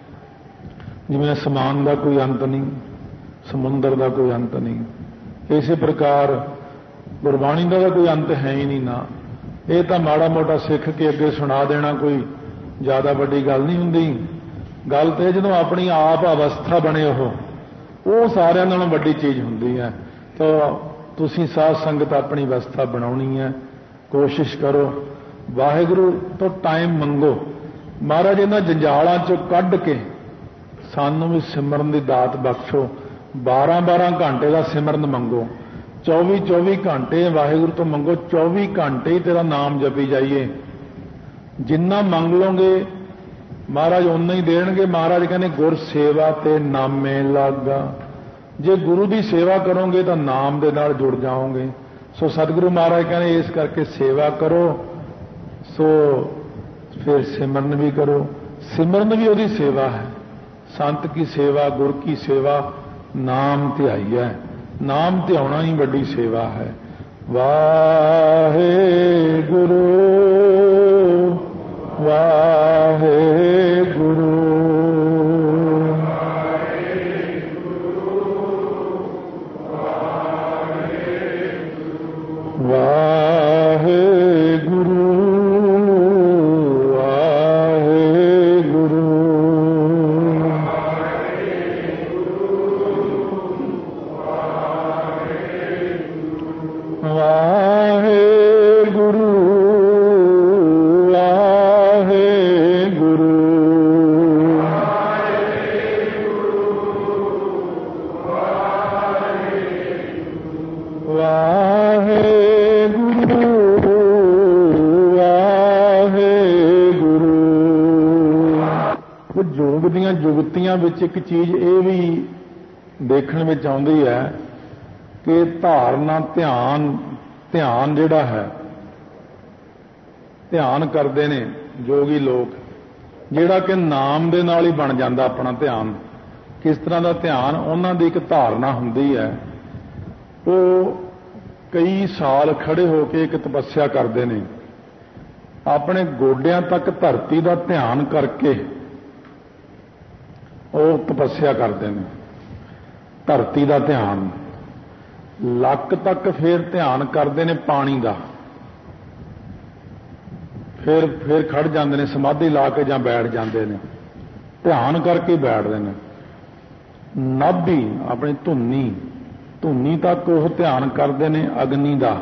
ਜਿਵੇਂ ਅਸਮਾਨ ਦਾ ਕੋਈ ਅੰਤ ਨਹੀਂ, ਸਮੁੰਦਰ ਦਾ ਕੋਈ ਅੰਤ ਨਹੀਂ। ਇਸੇ ਪ੍ਰਕਾਰ ਗੁਰਬਾਣੀ ਦਾ ਕੋਈ ਅੰਤ ਹੈ ਹੀ ਨਹੀਂ ਨਾ। ਇਹ ਤਾਂ ਮਾੜਾ ਮੋਟਾ ਸਿੱਖ ਕੇ ਅੱਗੇ ਸੁਣਾ ਦੇਣਾ ਕੋਈ ਜ਼ਿਆਦਾ ਵੱਡੀ ਗੱਲ ਨਹੀਂ ਹੁੰਦੀ। ਗੱਲ ਤੇ ਜਦੋਂ ਆਪਣੀ ਆਪ ਅਵਸਥਾ ਬਣੇ ਉਹ ਸਾਰਿਆਂ ਨਾਲੋਂ ਵੱਡੀ ਚੀਜ਼ ਹੁੰਦੀ ਹੈ। ਤਾਂ ਤੁਸੀਂ ਸਾਧ ਸੰਗਤ ਆਪਣੀ ਅਵਸਥਾ ਬਣਾਉਣੀ ਹੈ, ਕੋਸ਼ਿਸ਼ ਕਰੋ। ਵਾਹਿਗੁਰੂ ਤੋਂ ਟਾਈਮ ਮੰਗੋ। ਮਹਾਰਾਜ ਇਹਨਾਂ ਜੰਜਾਲਾਂ ਚੋਂ ਕੱਢ ਕੇ ਸਾਨੂੰ ਵੀ ਸਿਮਰਨ ਦੀ ਦਾਤ ਬਖਸ਼ੋ। 12-12 ਘੰਟੇ ਦਾ ਸਿਮਰਨ ਮੰਗੋ, 24-24 ਘੰਟੇ ਵਾਹਿਗੁਰੂ ਤੋਂ ਮੰਗੋ, 24 ਘੰਟੇ ਹੀ ਤੇਰਾ ਨਾਮ ਜਪੀ ਜਾਈਏ। ਜਿੰਨਾ ਮੰਗ ਲਓਗੇ ਮਹਾਰਾਜ ਓਨਾ ਹੀ ਦੇਣਗੇ। ਮਹਾਰਾਜ ਕਹਿੰਦੇ ਗੁਰ ਸੇਵਾ ਤੇ ਨਾਮੇ ਲਾਗਾ। ਜੇ ਗੁਰੂ ਦੀ ਸੇਵਾ ਕਰੋਗੇ ਤਾਂ ਨਾਮ ਦੇ ਨਾਲ ਜੁੜ ਜਾਓਗੇ। ਸੋ ਸਤਿਗੁਰੂ ਮਹਾਰਾਜ ਕਹਿੰਦੇ ਇਸ ਕਰਕੇ ਸੇਵਾ ਕਰੋ, ਸੋ ਫਿਰ ਸਿਮਰਨ ਵੀ ਕਰੋ। ਸਿਮਰਨ ਵੀ ਉਹਦੀ ਸੇਵਾ ਹੈ। ਸੰਤ ਕੀ ਸੇਵਾ, ਗੁਰ ਕੀ ਸੇਵਾ, ਨਾਮ ਧਿਆਈ ਹੈ। ਨਾਮ ਧਿਆਉਣਾ ਹੀ ਵੱਡੀ ਸੇਵਾ ਹੈ। ਵਾਹਿਗੁਰੂ ਵਾਹਿਗੁਰੂ ਵਾਹਿਗੁਰੂ ਜੁਗਤੀਆਂ ਵਿੱਚ ਇੱਕ ਚੀਜ਼ ਇਹ ਵੀ ਦੇਖਣ ਵਿੱਚ ਆਉਂਦੀ ਹੈ ਕਿ ਧਾਰਨਾ ਧਿਆਨ ਜਿਹੜਾ ਹੈ, ਧਿਆਨ ਕਰਦੇ ਨੇ ਜੋਗੀ ਲੋਕ, ਜਿਹੜਾ ਕਿ ਨਾਮ ਦੇ ਨਾਲ ਹੀ ਬਣ ਜਾਂਦਾ ਆਪਣਾ ਧਿਆਨ। ਕਿਸ ਤਰ੍ਹਾਂ ਦਾ ਧਿਆਨ? ਉਹਨਾਂ ਦੀ ਇੱਕ ਧਾਰਨਾ ਹੁੰਦੀ ਹੈ। ਉਹ ਕਈ ਸਾਲ ਖੜੇ ਹੋ ਕੇ ਇੱਕ ਤਪੱਸਿਆ ਕਰਦੇ ਨੇ, ਆਪਣੇ ਗੋਡਿਆਂ ਤੱਕ ਧਰਤੀ ਦਾ ਧਿਆਨ ਕਰਕੇ ਉਹ ਤਪੱਸਿਆ ਕਰਦੇ ਨੇ। ਧਰਤੀ ਦਾ ਧਿਆਨ, ਲੱਕ ਤੱਕ ਫਿਰ ਧਿਆਨ ਕਰਦੇ ਨੇ ਪਾਣੀ ਦਾ, ਫਿਰ ਖੜ ਜਾਂਦੇ ਨੇ ਸਮਾਧੀ ਲਾ ਕੇ ਜਾਂ ਬੈਠ ਜਾਂਦੇ ਨੇ, ਧਿਆਨ ਕਰਕੇ ਬੈਠਦੇ ਨੇ। ਨਾਭੀ ਆਪਣੀ ਧੁੰਨੀ ਤੱਕ ਉਹ ਧਿਆਨ ਕਰਦੇ ਨੇ ਅਗਨੀ ਦਾ।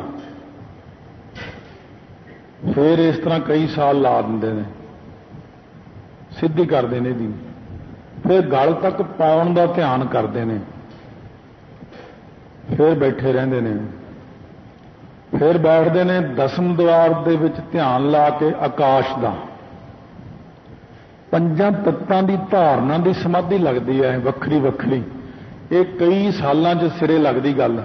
ਫਿਰ ਇਸ ਤਰ੍ਹਾਂ ਕਈ ਸਾਲ ਲਾ ਦਿੰਦੇ ਨੇ, ਸਿੱਧੀ ਕਰਦੇ ਨੇ ਇਹਦੀ। ਫਿਰ ਗਲ ਤੱਕ ਪਾਉਣ ਦਾ ਧਿਆਨ ਕਰਦੇ ਨੇ, ਫਿਰ ਬੈਠੇ ਰਹਿੰਦੇ ਨੇ। ਫਿਰ ਬੈਠਦੇ ਨੇ ਦਸਮ ਦੁਆਰ ਦੇ ਵਿੱਚ ਧਿਆਨ ਲਾ ਕੇ ਆਕਾਸ਼ ਦਾ। 5 ਤੱਤਾਂ ਦੀ ਧਾਰਨਾ ਦੀ ਸਮਾਧੀ ਲੱਗਦੀ ਹੈ ਵੱਖਰੀ ਵੱਖਰੀ। ਇਹ ਕਈ ਸਾਲਾਂ 'ਚ ਸਿਰੇ ਲੱਗਦੀ ਗੱਲ।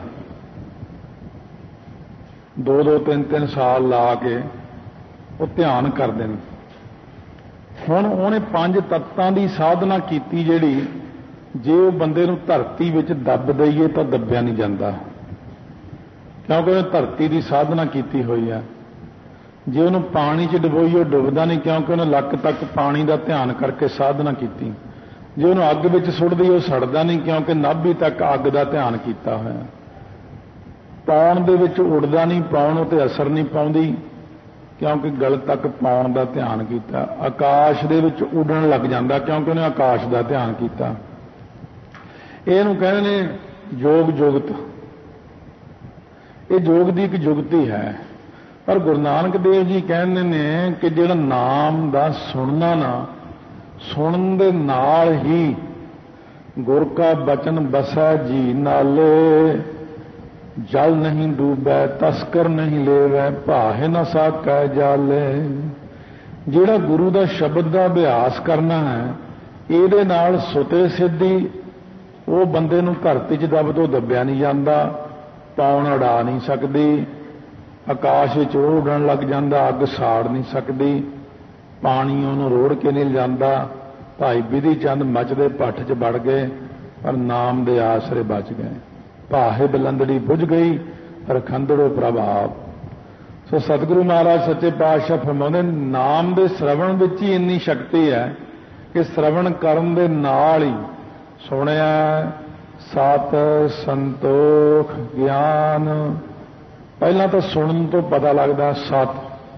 2-2, 3-3 ਸਾਲ ਲਾ ਕੇ ਉਹ ਧਿਆਨ ਕਰਦੇ ਨੇ। ਹੁਣ ਉਹਨੇ 5 ਤੱਤਾਂ ਦੀ ਸਾਧਨਾ ਕੀਤੀ ਜਿਹੜੀ, ਜੇ ਉਹ ਬੰਦੇ ਨੂੰ ਧਰਤੀ ਵਿੱਚ ਦੱਬ ਦਈਏ ਤਾਂ ਦੱਬਿਆ ਨਹੀਂ ਜਾਂਦਾ, ਕਿਉਂਕਿ ਉਹਨੇ ਧਰਤੀ ਦੀ ਸਾਧਨਾ ਕੀਤੀ ਹੋਈ ਹੈ। ਜੇ ਉਹਨੂੰ ਪਾਣੀ 'ਚ ਡੁਬੋਈਏ ਡੁੱਬਦਾ ਨਹੀਂ, ਕਿਉਂਕਿ ਉਹਨੇ ਲੱਕ ਤੱਕ ਪਾਣੀ ਦਾ ਧਿਆਨ ਕਰਕੇ ਸਾਧਨਾ ਕੀਤੀ। ਜੇ ਉਹਨੂੰ ਅੱਗ ਵਿੱਚ ਸੁੱਟ ਦਈਏ ਉਹ ਸੜਦਾ ਨਹੀਂ, ਕਿਉਂਕਿ ਨਾਭੀ ਤੱਕ ਅੱਗ ਦਾ ਧਿਆਨ ਕੀਤਾ ਹੋਇਆ। ਪਾਉਣ ਦੇ ਵਿੱਚ ਉੱਡਦਾ ਨਹੀਂ, ਪਾਉਣ ਉਤੇ ਅਸਰ ਨਹੀਂ ਪਾਉਂਦੀ, ਕਿਉਂਕਿ ਗਲ ਤੱਕ ਪਾਉਣ ਦਾ ਧਿਆਨ ਕੀਤਾ। ਆਕਾਸ਼ ਦੇ ਵਿੱਚ ਉੱਡਣ ਲੱਗ ਜਾਂਦਾ, ਕਿਉਂਕਿ ਉਹਨੇ ਆਕਾਸ਼ ਦਾ ਧਿਆਨ ਕੀਤਾ। ਇਹਨੂੰ ਕਹਿੰਦੇ ਨੇ ਯੋਗ ਜੁਗਤ। ਇਹ ਯੋਗ ਦੀ ਇੱਕ ਜੁਗਤੀ ਹੈ। ਪਰ ਗੁਰੂ ਨਾਨਕ ਦੇਵ ਜੀ ਕਹਿੰਦੇ ਨੇ ਕਿ ਜਿਹੜਾ ਨਾਮ ਦਾ ਸੁਣਨਾ ਨਾ, ਸੁਣਨ ਦੇ ਨਾਲ ਹੀ ਗੁਰ ਕਾ ਬਚਨ ਬਸੈ ਜੀ ਨਾਲੇ, ਜਲ ਨਹੀਂ ਡੂਬੈ ਤਸਕਰ ਨਹੀਂ ਲੇਵੈ, ਭਾਹੇ ਨਾ ਸਾਕੈ ਜਾਲੇ। ਜਿਹੜਾ ਗੁਰੂ ਦਾ ਸ਼ਬਦ ਦਾ ਅਭਿਆਸ ਕਰਨਾ ਹੈ, ਇਹਦੇ ਨਾਲ ਸੁਤੇ ਸਿੱਧੀ ਉਹ ਬੰਦੇ ਨੂੰ ਧਰਤੀ 'ਚ ਦਬ ਤੋਂ ਦੱਬਿਆ ਨਹੀਂ ਜਾਂਦਾ, ਪੌਣ ਉਡਾ ਨਹੀਂ ਸਕਦੀ, ਆਕਾਸ਼ ਵਿੱਚ ਉੱਡਣ ਲੱਗ ਜਾਂਦਾ, ਅੱਗ ਸਾੜ ਨਹੀਂ ਸਕਦੀ, ਪਾਣੀ ਉਹਨੂੰ ਰੋੜ ਕੇ ਨਹੀਂ ਜਾਂਦਾ। ਭਾਈ ਬਿਧੀ ਚੰਦ ਮੱਚਦੇ ਭੱਠ 'ਚ ਵੜ ਗਏ ਪਰ ਨਾਮ ਦੇ ਆਸਰੇ ਬਚ ਗਏ। ਭਾਹੇ ਬਲੰਦੜੀ ਬੁਝ ਗਈ ਰਖੰਦੜੋ ਪ੍ਰਭਾਵ। ਸੋ ਸਤਿਗੁਰੂ ਮਹਾਰਾਜ ਸੱਚੇ ਪਾਤਸ਼ਾਹ ਫਰਮਾਉਂਦੇ ਨਾਮ ਦੇ ਸ਼ਰਵਣ ਵਿੱਚ ਹੀ ਇੰਨੀ ਸ਼ਕਤੀ ਹੈ ਕਿ ਸ਼ਰਵਣ ਕਰਨ ਦੇ ਨਾਲ ਹੀ ਸੁਣਿਆ ਸਤ ਸੰਤੋਖ ਗਿਆਨ। ਪਹਿਲਾਂ ਤਾਂ ਸੁਣਨ ਤੋਂ ਪਤਾ ਲੱਗਦਾ ਸਤ,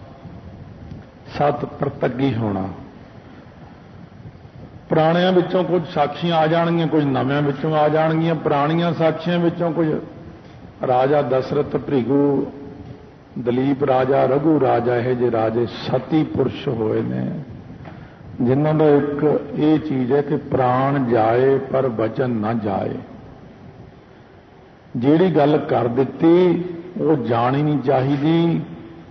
ਸਤ ਪ੍ਰਤੱਗੀ ਹੋਣਾ। ਪੁਰਾਣਿਆਂ ਵਿੱਚੋਂ ਕੁਝ ਸਾਖੀਆਂ ਆ ਜਾਣਗੀਆਂ, ਕੁਝ ਨਵਿਆਂ ਵਿੱਚੋਂ ਆ ਜਾਣਗੀਆਂ। ਪੁਰਾਣੀਆਂ ਸਾਖੀਆਂ ਵਿੱਚੋਂ ਕੁਝ ਰਾਜਾ ਦਸ਼ਰਥ, ਭ੍ਰਿਗੂ, ਦਲੀਪ ਰਾਜਾ, ਰਘੂ ਰਾਜਾ, ਇਹ ਜਿਹੇ ਰਾਜੇ ਸਤੀ ਪੁਰਸ਼ ਹੋਏ ਨੇ ਜਿਨ੍ਹਾਂ ਦਾ ਇੱਕ ਇਹ ਚੀਜ਼ ਹੈ ਕਿ ਪ੍ਰਾਣ ਜਾਏ ਪਰ ਵਚਨ ਨਾ ਜਾਏ। ਜਿਹੜੀ ਗੱਲ ਕਰ ਦਿੱਤੀ ਉਹ ਜਾਣੀ ਨਹੀਂ ਚਾਹੀਦੀ,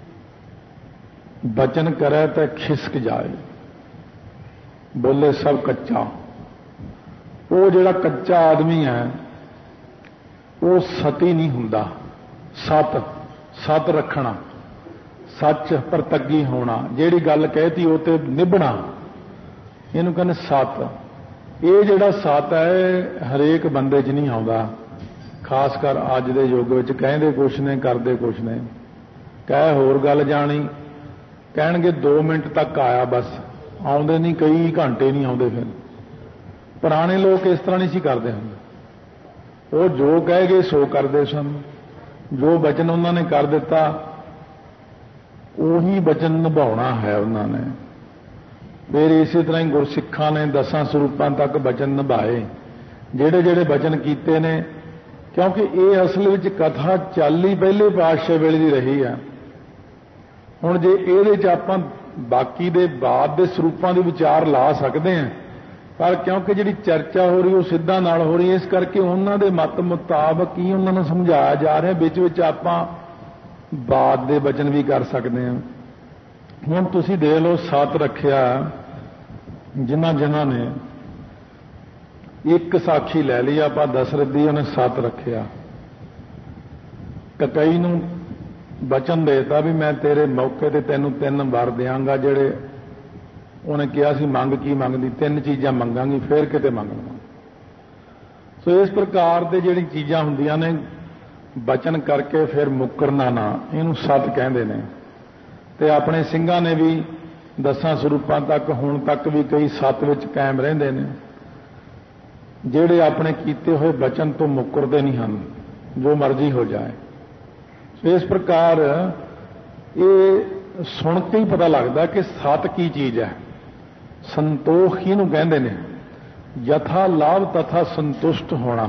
ਵਚਨ ਕਰੇ ਤਾਂ ਖਿਸਕ ਜਾਏ, ਬੋਲੇ ਸਭ ਕੱਚਾ। ਉਹ ਜਿਹੜਾ ਕੱਚਾ ਆਦਮੀ ਹੈ ਉਹ ਸਤੀ ਨਹੀਂ ਹੁੰਦਾ। ਸਤ, ਸਤ ਰੱਖਣਾ, ਸੱਚ ਪ੍ਰਤੱਗੀ ਹੋਣਾ, ਜਿਹੜੀ ਗੱਲ ਕਹਿਤੀ ਉਹ ਤੇ ਨਿਭਣਾ, ਇਹਨੂੰ ਕਹਿੰਦੇ ਸਤ। ਇਹ ਜਿਹੜਾ ਸਤ ਹੈ ਹਰੇਕ ਬੰਦੇ 'ਚ ਨਹੀਂ ਆਉਂਦਾ, ਖਾਸ ਕਰ ਅੱਜ ਦੇ ਯੁੱਗ ਵਿੱਚ ਕਹਿੰਦੇ ਕੁਛ ਨੇ ਕਰਦੇ ਕੁਛ ਨੇ। ਕਹਿ ਹੋਰ ਗੱਲ ਜਾਣੀ, ਕਹਿਣਗੇ 2 ਮਿੰਟ ਤੱਕ ਆਇਆ, ਬਸ ਆਉਂਦੇ ਨਹੀਂ, ਕਈ ਘੰਟੇ ਨਹੀਂ ਆਉਂਦੇ। ਫਿਰ ਪੁਰਾਣੇ ਲੋਕ ਇਸ ਤਰ੍ਹਾਂ ਨਹੀਂ ਸੀ ਕਰਦੇ ਹੁੰਦੇ, ਉਹ ਜੋ ਕਹਿ ਗਏ ਸੋ ਕਰਦੇ ਸਨ। ਜੋ ਬਚਨ ਉਹਨਾਂ ਨੇ ਕਰ ਦਿੱਤਾ ਉਹੀ ਬਚਨ ਨਿਭਾਉਣਾ ਹੈ ਉਹਨਾਂ ਨੇ। ਫਿਰ ਇਸੇ ਤਰ੍ਹਾਂ ਹੀ ਗੁਰਸਿੱਖਾਂ ਨੇ 10 ਸਰੂਪਾਂ ਤੱਕ ਬਚਨ ਨਿਭਾਏ, ਜਿਹੜੇ ਜਿਹੜੇ ਬਚਨ ਕੀਤੇ ਨੇ। ਕਿਉਂਕਿ ਇਹ ਅਸਲ ਵਿੱਚ ਕਥਾ ਚੱਲ ਹੀ ਪਹਿਲੇ ਪਾਤਸ਼ਾਹ ਵੇਲੇ ਦੀ ਰਹੀ ਆ। ਹੁਣ ਜੇ ਇਹਦੇ 'ਚ ਆਪਾਂ ਬਾਕੀ ਦੇ ਬਾਅਦ ਦੇ ਸਰੂਪਾਂ ਦੇ ਵਿਚਾਰ ਲਾ ਸਕਦੇ ਹਾਂ, ਪਰ ਕਿਉਂਕਿ ਜਿਹੜੀ ਚਰਚਾ ਹੋ ਰਹੀ ਉਹ ਸਿੱਧਾ ਨਾਲ ਹੋ ਰਹੀ, ਇਸ ਕਰਕੇ ਉਹਨਾਂ ਦੇ ਮਤ ਮੁਤਾਬਕ ਹੀ ਉਹਨਾਂ ਨੂੰ ਸਮਝਾਇਆ ਜਾ ਰਿਹਾ। ਵਿੱਚ ਵਿੱਚ ਆਪਾਂ ਬਾਅਦ ਦੇ ਬਚਨ ਵੀ ਕਰ ਸਕਦੇ ਹਾਂ। ਹੁਣ ਤੁਸੀਂ ਦੇਖ ਲਓ, ਸਤ ਰੱਖਿਆ ਜਿਨ੍ਹਾਂ ਜਿਨ੍ਹਾਂ ਨੇ। ਇੱਕ ਸਾਖੀ ਲੈ ਲਈ ਆਪਾਂ ਦਸ਼ਰਥ ਦੀ, ਉਹਨੇ ਸਤ ਰੱਖਿਆ। ਕਕਈ ਨੂੰ ਬਚਨ ਦੇਤਾ ਵੀ ਮੈਂ ਤੇਰੇ ਮੌਕੇ ਤੇ ਤੈਨੂੰ 3 ਵਰ ਦਿਆਂਗਾ, ਜਿਹੜੇ ਉਹਨੇ ਕਿਹਾ ਸੀ ਮੰਗ ਕੀ ਮੰਗਦੀ, 3 ਚੀਜ਼ਾਂ ਮੰਗਾਂਗੀ ਫੇਰ ਕਿਤੇ ਮੰਗ ਲਵਾਂ। ਸੋ ਇਸ ਪ੍ਰਕਾਰ ਦੇ ਜਿਹੜੀ ਚੀਜ਼ਾਂ ਹੁੰਦੀਆਂ ਨੇ ਬਚਨ ਕਰਕੇ ਫਿਰ ਮੁੱਕਰਨਾ ਨਾ, ਇਹਨੂੰ ਸਤ ਕਹਿੰਦੇ ਨੇ। ਤੇ ਆਪਣੇ ਸਿੰਘਾਂ ਨੇ ਵੀ 10 ਸਰੂਪਾਂ ਤੱਕ ਹੁਣ ਤੱਕ ਵੀ ਕਈ ਸਤ ਵਿੱਚ ਕਾਇਮ ਰਹਿੰਦੇ ਨੇ, ਜਿਹੜੇ ਆਪਣੇ ਕੀਤੇ ਹੋਏ ਬਚਨ ਤੋਂ ਮੁੱਕਰਦੇ ਨਹੀਂ ਹਨ, ਜੋ ਮਰਜ਼ੀ ਹੋ ਜਾਏ। ਇਸ ਪ੍ਰਕਾਰ ਇਹ ਸੁਣ ਕੇ ਹੀ ਪਤਾ ਲੱਗਦਾ ਕਿ ਸਤ ਕੀ ਚੀਜ਼ ਹੈ। ਸੰਤੋਖ ਇਹਨੂੰ ਕਹਿੰਦੇ ਨੇ, ਯਥਾ ਲਾਭ ਤਥਾ ਸੰਤੁਸ਼ਟ ਹੋਣਾ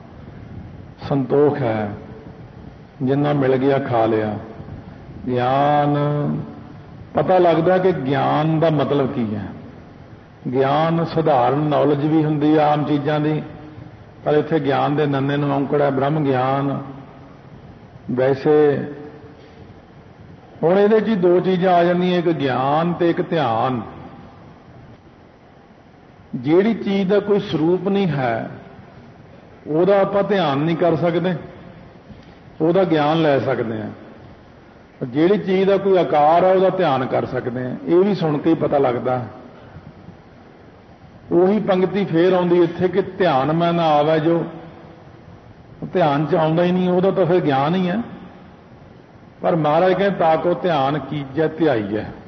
ਸੰਤੋਖ ਹੈ। ਜਿੰਨਾ ਮਿਲ ਗਿਆ ਖਾ ਲਿਆ। ਗਿਆਨ, ਪਤਾ ਲੱਗਦਾ ਕਿ ਗਿਆਨ ਦਾ ਮਤਲਬ ਕੀ ਹੈ। ਗਿਆਨ ਸਧਾਰਨ ਨੌਲੇਜ ਵੀ ਹੁੰਦੀ ਆ ਆਮ ਚੀਜ਼ਾਂ ਦੀ, ਪਰ ਇੱਥੇ ਗਿਆਨ ਦੇ ਨੰਨੇ ਨੂੰ ਔਂਕੜ ਹੈ ਬ੍ਰਹਮ ਗਿਆਨ। ਵੈਸੇ ਹੁਣ ਇਹਦੇ 'ਚ 2 ਚੀਜ਼ਾਂ ਆ ਜਾਂਦੀਆਂ, ਇੱਕ ਗਿਆਨ ਤੇ ਇੱਕ ਧਿਆਨ। ਜਿਹੜੀ ਚੀਜ਼ ਦਾ ਕੋਈ ਸਰੂਪ ਨਹੀਂ ਹੈ ਉਹਦਾ ਆਪਾਂ ਧਿਆਨ ਨਹੀਂ ਕਰ ਸਕਦੇ, ਉਹਦਾ ਗਿਆਨ ਲੈ ਸਕਦੇ ਹਾਂ। ਜਿਹੜੀ ਚੀਜ਼ ਦਾ ਕੋਈ ਆਕਾਰ ਹੈ ਉਹਦਾ ਧਿਆਨ ਕਰ ਸਕਦੇ ਹਾਂ। ਇਹ ਵੀ ਸੁਣ ਕੇ ਹੀ ਪਤਾ ਲੱਗਦਾ। ਉਹੀ ਪੰਕਤੀ ਫੇਰ ਆਉਂਦੀ ਇੱਥੇ ਕਿ ਧਿਆਨ ਮੈਂ ਨਾ ਆਵੇ, ਜੋ ਧਿਆਨ 'ਚ ਆਉਂਦਾ ਹੀ ਨਹੀਂ ਉਹਦਾ ਤਾਂ ਫਿਰ ਗਿਆਨ ਹੀ ਹੈ। ਪਰ ਮਹਾਰਾਜ ਕਹਿੰਦੇ ਤਾਕੋ ਧਿਆਨ ਕੀਜੈ ਧਿਆਈ ਹੈ।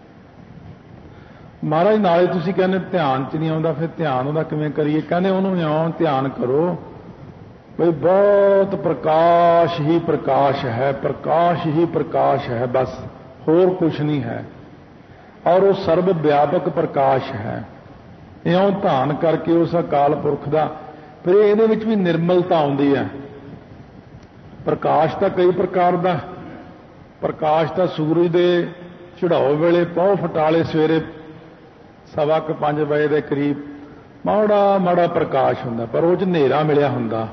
ਮਹਾਰਾਜ ਨਾਲੇ ਤੁਸੀਂ ਕਹਿੰਦੇ ਧਿਆਨ 'ਚ ਨਹੀਂ ਆਉਂਦਾ, ਫਿਰ ਧਿਆਨ ਉਹਦਾ ਕਿਵੇਂ ਕਰੀਏ? ਕਹਿੰਦੇ ਉਹਨੂੰ ਇਉਂ ਧਿਆਨ ਕਰੋ ਬਈ ਬਹੁਤ ਪ੍ਰਕਾਸ਼ ਹੀ ਪ੍ਰਕਾਸ਼ ਹੈ, ਪ੍ਰਕਾਸ਼ ਹੀ ਪ੍ਰਕਾਸ਼ ਹੈ, ਬਸ ਹੋਰ ਕੁਛ ਨਹੀਂ ਹੈ। ਔਰ ਉਹ ਸਰਬ ਵਿਆਪਕ ਪ੍ਰਕਾਸ਼ ਹੈ। ਇਉਂ ਧਾਨ ਕਰਕੇ ਉਸ ਅਕਾਲ ਪੁਰਖ ਦਾ। ਫਿਰ ਇਹਦੇ ਵਿੱਚ ਵੀ ਨਿਰਮਲਤਾ ਆਉਂਦੀ ਹੈ। ਪ੍ਰਕਾਸ਼ ਤਾਂ ਕਈ ਪ੍ਰਕਾਰ ਦਾ। ਪ੍ਰਕਾਸ਼ ਤਾਂ ਸੂਰਜ ਦੇ ਚੜਾਓ ਵੇਲੇ ਪਹੁ ਫਟਾਲੇ ਸਵੇਰੇ 4:15 ਵਜੇ ਦੇ ਕਰੀਬ ਮਾੜਾ ਮਾੜਾ ਪ੍ਰਕਾਸ਼ ਹੁੰਦਾ, ਪਰ ਉਹ 'ਚ ਹਨੇਰਾ ਮਿਲਿਆ ਹੁੰਦਾ।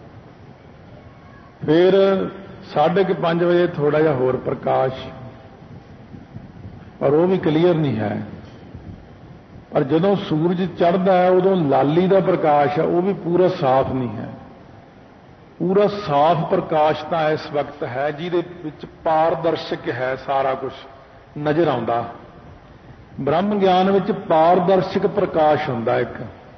ਫਿਰ 5:30 ਵਜੇ ਥੋੜਾ ਜਿਹਾ ਹੋਰ ਪ੍ਰਕਾਸ਼, ਪਰ ਉਹ ਵੀ ਕਲੀਅਰ ਨਹੀਂ ਹੈ। ਪਰ ਜਦੋਂ ਸੂਰਜ ਚੜ੍ਹਦਾ ਹੈ ਉਦੋਂ ਲਾਲੀ ਦਾ ਪ੍ਰਕਾਸ਼ ਹੈ, ਉਹ ਵੀ ਪੂਰਾ ਸਾਫ਼ ਨਹੀਂ ਹੈ। ਪੂਰਾ ਸਾਫ਼ ਪ੍ਰਕਾਸ਼ ਤਾਂ ਇਸ ਵਕਤ ਹੈ ਜਿਹਦੇ ਵਿੱਚ ਪਾਰਦਰਸ਼ਕ ਹੈ, ਸਾਰਾ ਕੁਝ ਨਜ਼ਰ ਆਉਂਦਾ। ਬ੍ਰਹਮ ਗਿਆਨ ਵਿੱਚ ਪਾਰਦਰਸ਼ਕ ਪ੍ਰਕਾਸ਼ ਹੁੰਦਾ। ਇੱਕ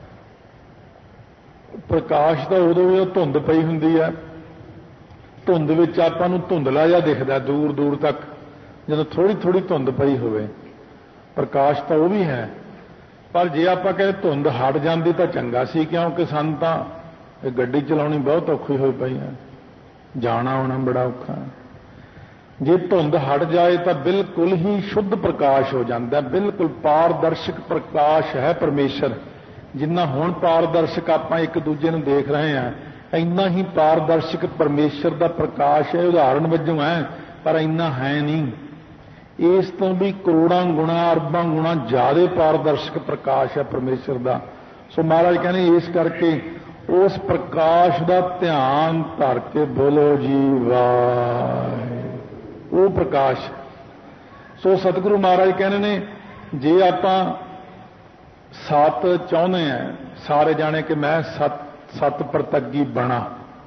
ਪ੍ਰਕਾਸ਼ ਤਾਂ ਉਦੋਂ ਵੀ ਧੁੰਦ ਪਈ ਹੁੰਦੀ ਹੈ, ਧੁੰਦ ਵਿੱਚ ਆਪਾਂ ਨੂੰ ਧੁੰਦਲਾ ਜਿਹਾ ਦਿਖਦਾ ਦੂਰ ਦੂਰ ਤੱਕ, ਜਦੋਂ ਥੋੜੀ ਥੋੜੀ ਧੁੰਦ ਪਈ ਹੋਵੇ। ਪ੍ਰਕਾਸ਼ ਤਾਂ ਉਹ ਵੀ ਹੈ, ਪਰ ਜੇ ਆਪਾਂ ਕਹੇ ਧੁੰਦ ਹਟ ਜਾਂਦੀ ਤਾਂ ਚੰਗਾ ਸੀ, ਕਿਉਂਕਿ ਸਾਨੂੰ ਤਾਂ ਇਹ ਗੱਡੀ ਚਲਾਉਣੀ ਬਹੁਤ ਔਖੀ ਹੋਈ ਪਈ ਹੈ, ਜਾਣਾ ਆਉਣਾ ਬੜਾ ਔਖਾ ਹੈ। ਜੇ ਧੁੰਦ ਹਟ ਜਾਏ ਤਾਂ ਬਿਲਕੁਲ ਹੀ ਸ਼ੁੱਧ ਪ੍ਰਕਾਸ਼ ਹੋ ਜਾਂਦਾ, ਬਿਲਕੁਲ ਪਾਰਦਰਸ਼ਕ ਪ੍ਰਕਾਸ਼ ਹੈ ਪਰਮੇਸ਼ਰ। ਜਿੰਨਾ ਹੁਣ ਪਾਰਦਰਸ਼ਕ ਆਪਾਂ ਇੱਕ ਦੂਜੇ ਨੂੰ ਦੇਖ ਰਹੇ ਹਾਂ, ਇੰਨਾ ਹੀ ਪਾਰਦਰਸ਼ਕ ਪਰਮੇਸ਼ਰ ਦਾ ਪ੍ਰਕਾਸ਼ ਹੈ। ਉਦਾਹਰਣ ਵਜੋਂ ਹੈ, ਪਰ ਇੰਨਾ ਹੈ ਨਹੀਂ। ਇਸ ਤੋਂ ਵੀ ਕਰੋੜਾਂ ਗੁਣਾ ਅਰਬਾਂ ਗੁਣਾ ਜ਼ਿਆਦਾ ਪਾਰਦਰਸ਼ਕ ਪ੍ਰਕਾਸ਼ ਹੈ ਪਰਮੇਸ਼ਰ ਦਾ। ਸੋ ਮਹਾਰਾਜ ਕਹਿੰਦੇ ਇਸ ਕਰਕੇ ਉਸ ਪ੍ਰਕਾਸ਼ ਦਾ ਧਿਆਨ ਧਰ ਕੇ ਬੋਲੋ ਜੀ ਵਾਹਿਗੁਰੂ। ਉਹ ਪ੍ਰਕਾਸ਼। ਸੋ ਸਤਿਗੁਰੂ ਮਹਾਰਾਜ ਕਹਿੰਦੇ ਨੇ, ਜੇ ਆਪਾਂ ਸਤ ਚਾਹੁੰਦੇ ਆ ਸਾਰੇ ਜਾਣੇ ਕਿ ਮੈਂ ਸਤ ਪ੍ਰਤੱਗੀ ਬਣਾ,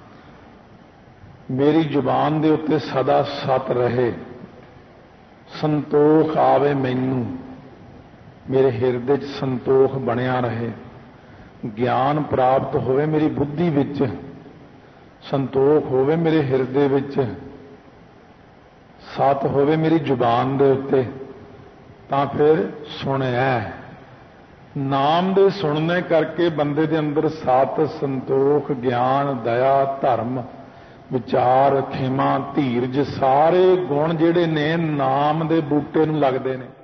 ਮੇਰੀ ਜ਼ੁਬਾਨ ਦੇ ਉੱਤੇ ਸਦਾ ਸਤ ਰਹੇ, ਸੰਤੋਖ ਆਵੇ ਮੈਨੂੰ, ਮੇਰੇ ਹਿਰਦੇ 'ਚ ਸੰਤੋਖ ਬਣਿਆ ਰਹੇ, ਗਿਆਨ ਪ੍ਰਾਪਤ ਹੋਵੇ ਮੇਰੀ ਬੁੱਧੀ ਵਿੱਚ, ਸੰਤੋਖ ਹੋਵੇ ਮੇਰੇ ਹਿਰਦੇ ਵਿੱਚ, ਸਤ ਹੋਵੇ ਮੇਰੀ ਜ਼ੁਬਾਨ ਦੇ ਉੱਤੇ, ਤਾਂ ਫਿਰ ਸੁਣਿਆ। ਨਾਮ ਦੇ ਸੁਣਨੇ ਕਰਕੇ ਬੰਦੇ ਦੇ ਅੰਦਰ ਸਤ, ਸੰਤੋਖ, ਗਿਆਨ, ਦਇਆ, ਧਰਮ, ਵਿਚਾਰ, ਖਿਮਾ, ਧੀਰਜ, ਸਾਰੇ ਗੁਣ ਜਿਹੜੇ ਨੇ ਨਾਮ ਦੇ ਬੂਟੇ ਨੂੰ ਲੱਗਦੇ ਨੇ।